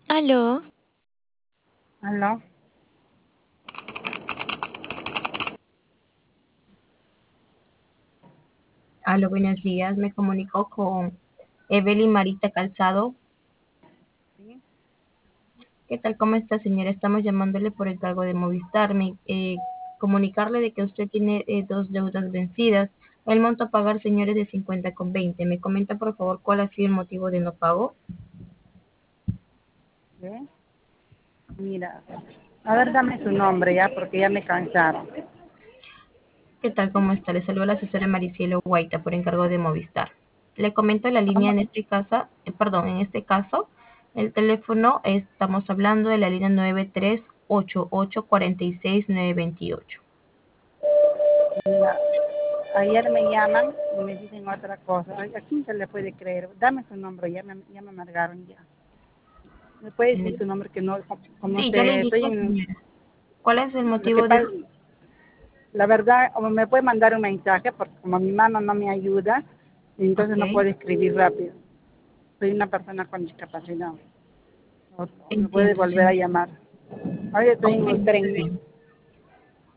Aló, ¿Aló? Aló, buenos días. Me comunico con Evelyn Marita Calzado. Sí, ¿Qué tal? ¿Cómo está, señora? Estamos llamándole por el cargo de Movistar. Comunicarle de que usted tiene dos deudas vencidas. El monto a pagar, señores, de 50,20. ¿Me comenta, por favor, cuál ha sido el motivo de no pago? ¿sí? Mira, a ver, dame su nombre ya, porque ya me cansaron. ¿Qué tal? ¿Cómo está? Le saluda la asesora Maricielo Guaita por encargo de Movistar. Le comento la línea ¿Cómo? en este caso, en este caso, el teléfono, estamos hablando de la línea 9388 46 928. Mira, ayer me llaman y me dicen otra cosa. Ay, ¿a quién se le puede creer? Dame su nombre, ya me amargaron ya. ¿Me puede decir su nombre que no, como Sí, ya le usted, estoy indico, en, señora. ¿Cuál es el lo que motivo de pasa, la verdad, o me puede mandar un mensaje, porque como mi mano no me ayuda, entonces no Ok, puedo escribir rápido. Soy una persona con discapacidad. O me puede entiendo, volver a señora. llamar. Ahora estoy Ok, en el muy tren. bien.